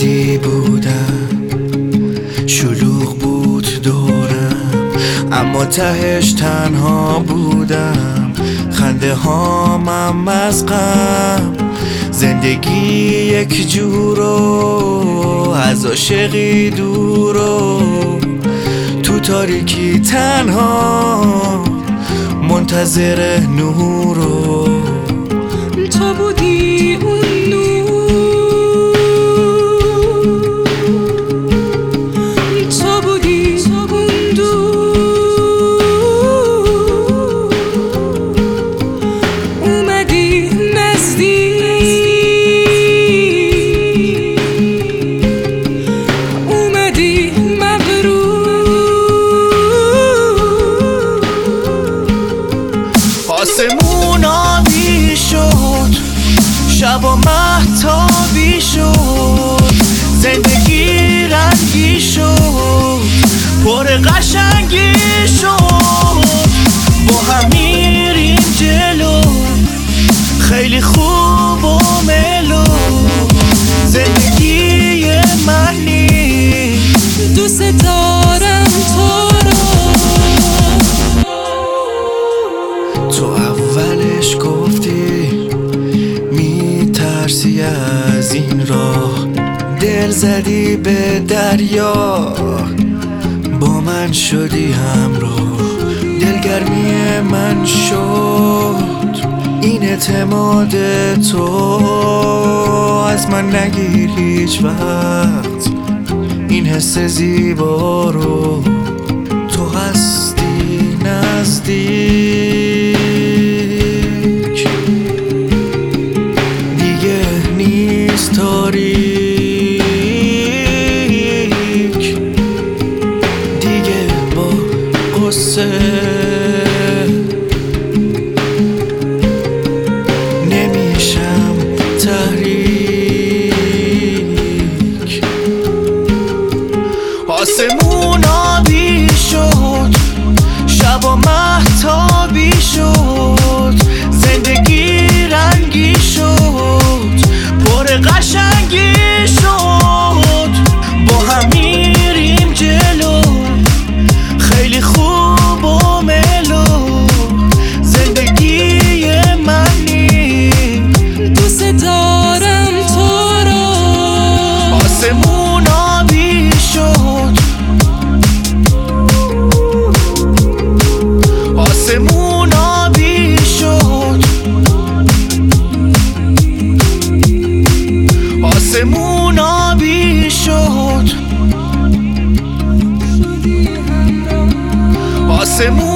بدی بودم، شلوغ بود دورم، اما تهش تنها بودم. خنده هامم از غم، زندگی یک جورو، از عاشقی دورو، تو تاریکی تنها منتظر نورو. تو بودی اون نور، تو بودی اون دور، اومدی نزدیک، اومدی مغرور. آسمون آبی شد، شب و مهتابی شد، زندگی رنگی شد، پر قشنگی شد. با هم میریم جلو، خیلی خوب و ملو، زندگی منی، دوست دارم تو رو. تو اولش گفتی میترسی از این راه، دل زدی به دریا، با من شدی همراه. دلگرمی من شد این اعتماد تو، از من نگیر هیچ وقت این حس زیبا رو. تو هستی نزدیک، دیگه نیست تاریک، دیگه با قصه نمیشم تحریک. آسمون آبی شد، شب و مهتابی شد، زندگی رنگی شد، پر قشنگی شد. با هم میریم جلو، خیلی خوب و ملو، زندگی منی، دوست دارم تو رو. آسمون آبی شد، آسمون آبی شد، آسمون آبی شد، آسمون